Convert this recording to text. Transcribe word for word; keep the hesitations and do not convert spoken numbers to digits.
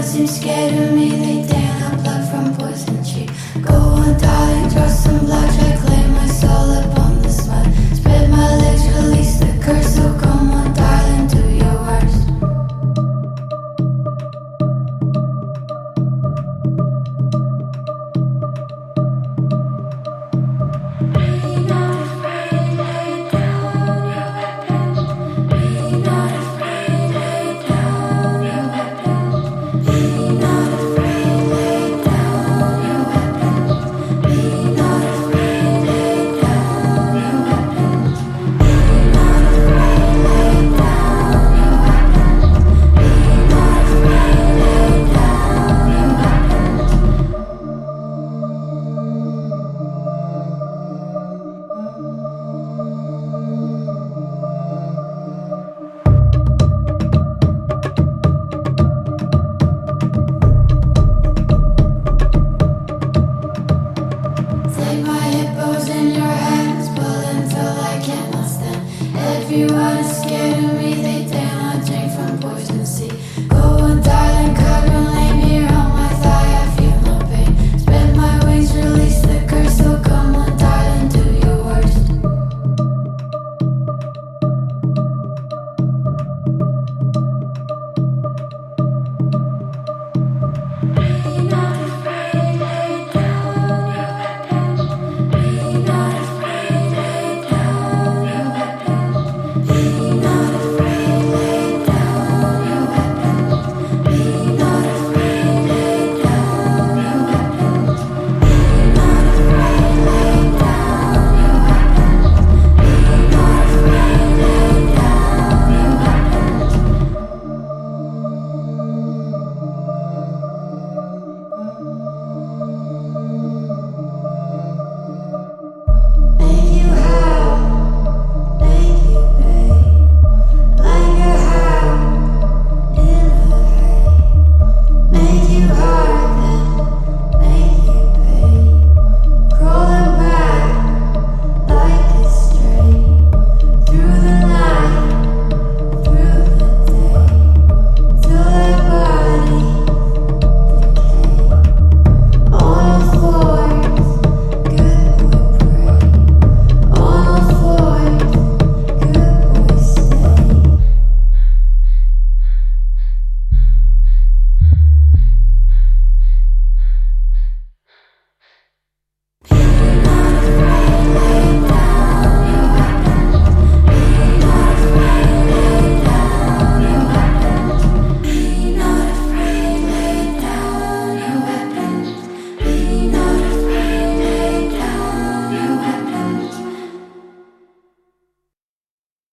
seem scared of me. They dare not pluck from poison tree. Go on, darling, draw some blood. Try claim my soul upon the smut. Spread my legs, release the curse. So come on, darling, do your worst. Be not afraid, lay down your weapons. Be not afraid, lay down your weapons. Be not afraid, lay down your weapons. Be not afraid, lay down your weapons. Be not afraid, lay down your weapons. Be not afraid, lay down your weapons. Take my hippos in your hands, pull until I cannot stand. Everywhere